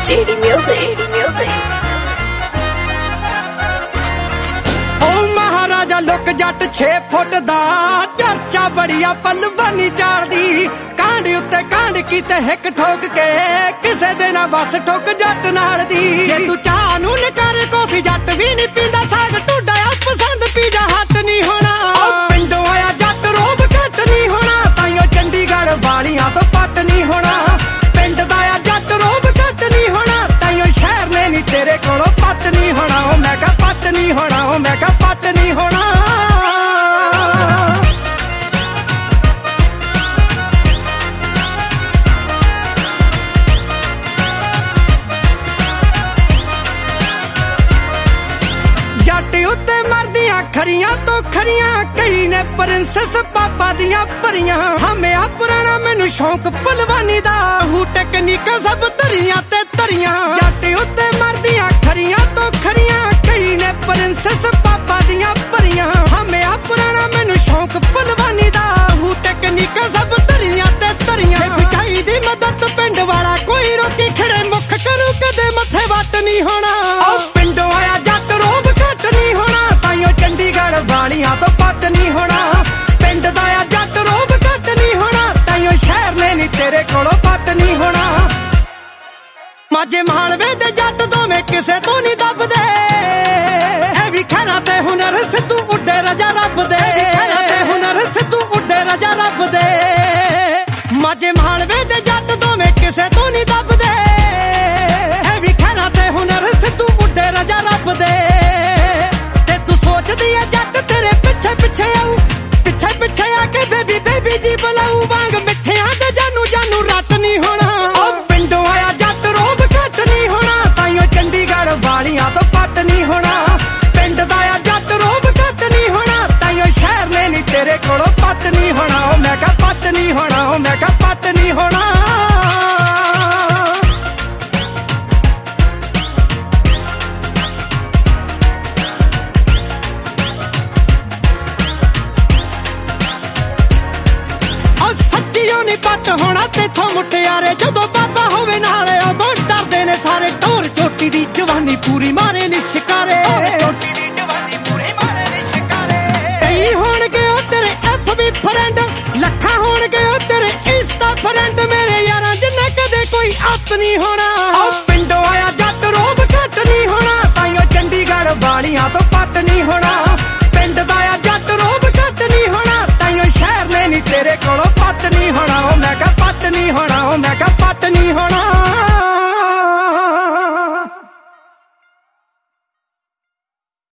JD Music. ओ महाराजा look Jatt 6 foot दा चर्चा बड़िया पलवानी चाड़दी कांड उत्ते कांड कीते हिक ठोक के किसे दे ना बस ठोक जट नाल दी जे तू चाह नू नकार कॉफी जट भी नहीं पींदा साग टूडा पसंद पीजा हट नहीं होना पिंडों आया जट रोब घट नहीं होना ताइयों चंडीगढ़ वालियां तो पट नहीं होना पिंड दा आया जट रोब घट नहीं होना ताइयों शहर ने नहीं तेरे कोलों पट नहीं होना ओ मैं कहा पट नहीं होना ओ मैं कहा पट नहीं होना उत्ते मरदियां खरियां तो खरियां कई ने प्रिंसेस पापा दियां परियां हमें आ पुराना मैनू शौक पलवानी दा हू टेक्निक सब तरियां ते तरियां जट उत्ते मरदियां खरियां तो खरियां कई ने प्रिंसेस पापा दियां परियां हमें आ पुराना मैनू शौक पलवानी दा हू टेक्निक सब तरियां ते तरियां बिचाई दी मदद पिंड वाला कोई रोकी खड़े मुख करू कदे मथे वट नहीं होना पिंडों आया जट रोब घट नहीं होना ताइयों चंडीगढ़ वालियां तो पट नहीं होना पिंड दा आ जट रोब घट नहीं होना ताइयों शहर ने नहीं तेरे कोलों पट नहीं होना माझे मालवे दे जट दोवें किसे तो नहीं दबदे ऐ वी खैरा ते हुनर सिद्धू उड्डे रजा रब दे खैरा ते हुनर सिद्धू उड्डे रजा रब दे माझे मालवे दे जट दोवें किसे तो नहीं दबदे ऐ वी खैरा ते हुनर सिद्धू उड्डे रजा रब दे सोचदी है जट तेरे पिछे पिछे आऊ पिछे पिछे आके बेबी बेबी जी बुलाऊ वांग मिठियां ते जानू जानू रट नहीं होना ओ पिंडों आया जट रोब घट नहीं होना ताइयों चंडीगढ़ वालियां तो पट नहीं होना पिंड दा आया जट रोब घट नहीं होना ताइयों शहर ने नहीं तेरे कोलों पट नहीं होना ओ मैं कहा पट नहीं होना ओ मैं कहा पट नहीं होना पट होना तेथों मुटियारे जदों बाबा होवे नाले उदों डरदे ने सारे ढोल चोटी दी जवानी पूरी मारे नी शिकारे कई होणगे ओ तेरे FB फ्रेंड लखा होणगे ओ तेरे इंस्टा फ्रेंड मेरे यारां जिन्ने कदे कोई अत नहीं होना पिंडों आया जट रोब घट नहीं होना ताइयों चंडीगढ़ वालियां तो पट नहीं होना पिंड दा आया जट रोब घट नहीं होना ताइयों शहर ने नहीं तेरे कोलों